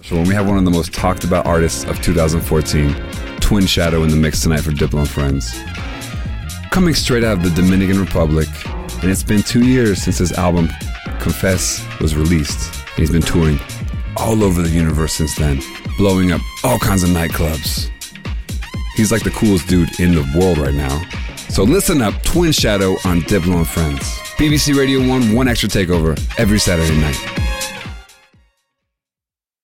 So when we have one of the most talked about artists of 2014, Twin Shadow in the mix tonight for Diplo and Friends. Coming straight out of the Dominican Republic, and it's been 2 years since his album Confess was released. And he's been touring all over the universe since then, blowing up all kinds of nightclubs. He's like the coolest dude in the world right now. So listen up, Twin Shadow on Diplo and Friends. BBC Radio 1, One Extra Takeover every Saturday night.